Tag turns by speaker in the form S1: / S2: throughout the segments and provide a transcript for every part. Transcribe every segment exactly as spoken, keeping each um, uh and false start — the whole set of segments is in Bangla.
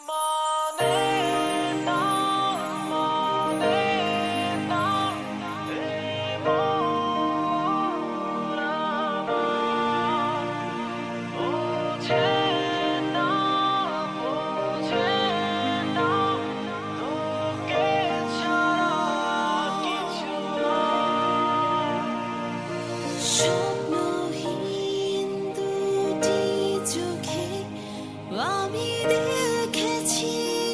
S1: স্বপ্নহীন দুটি চোখে আমি দেখেছি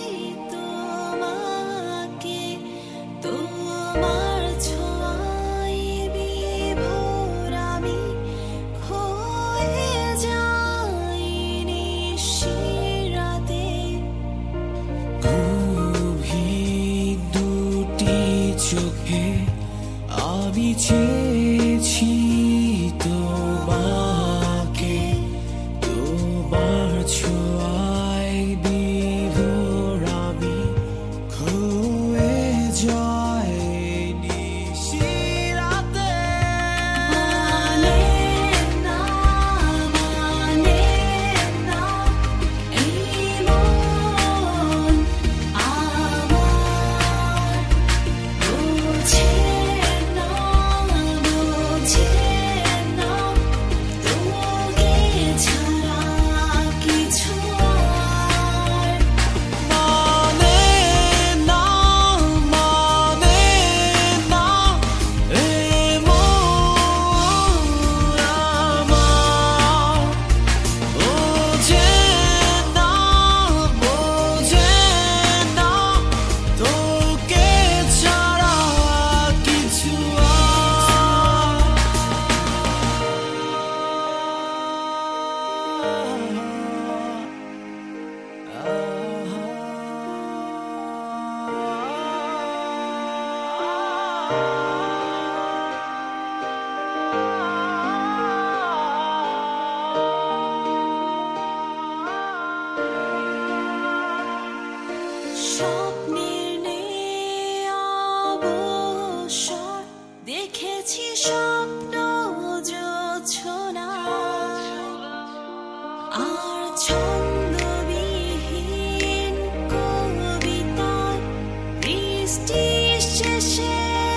S1: তোমাকে, তোমার ছোঁয়ায় বিভোর আমি হয়ে যাই নিশিরাতে।
S2: গভীর দুটি চোখে আমি চেয়েছি তোমাকে, তোমার ছোঁয়ায় বিভোর আমি হয়ে যাই নিশিরাতে।
S1: মানে না, মানে না, এই মন আমার বোঝে না, বোঝে না তোকে ছাড়া কিছু আর।
S2: মানে না, মানে না, এই মন আমার বোঝে না, বোঝে না তোকে ছাড়া কিছু
S1: স্বপ্নের নেই অবসর, দেখেছি স্বপ্ন জোছনা আর ছন্দবিহীন কবিতায় বৃষ্টি শেষে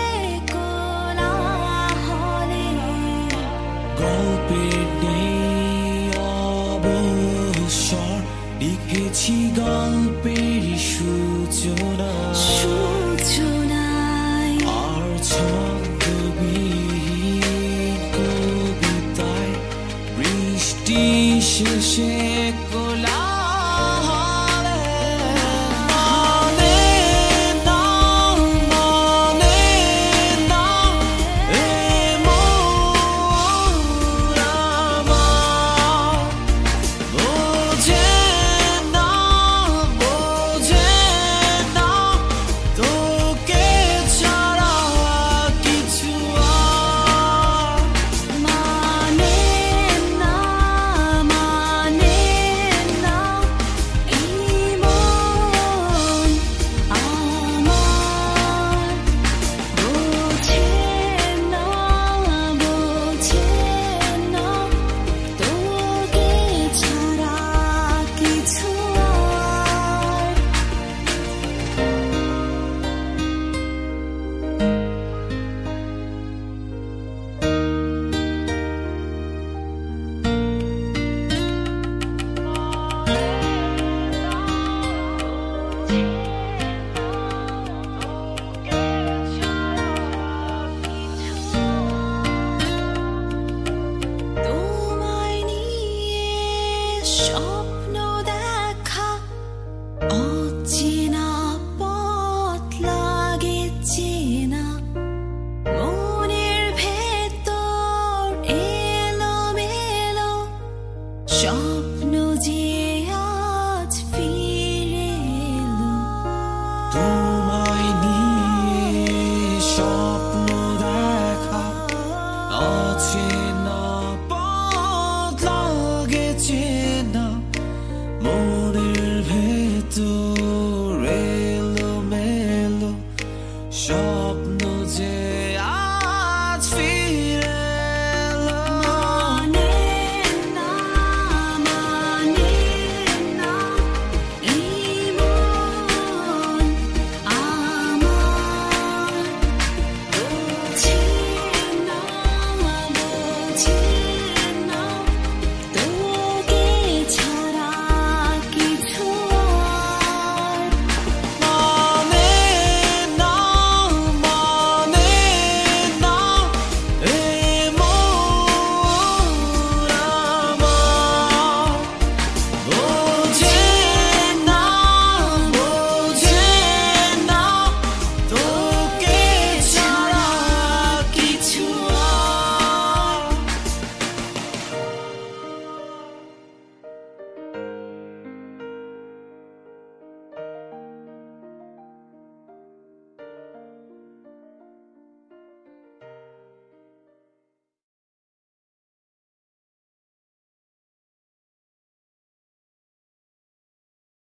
S1: কোলাহলে।
S2: গল্পের নেই অবসর, লিখেছি গল্পের সূচনা
S1: সূচনায়
S2: আর ছন্দবিহীন কবিতায় বৃষ্টি শেষে কোলাহলে। মানে না, মানে না, এই মন আমার বোঝে না, বোঝে না তোকে ছাড়া কিছু আর।
S1: মানে না, মানে না, এই মন আমার বোঝে না, বোঝে না তোকে ছাড়া কিছু আর। তোমায় নিয়ে সব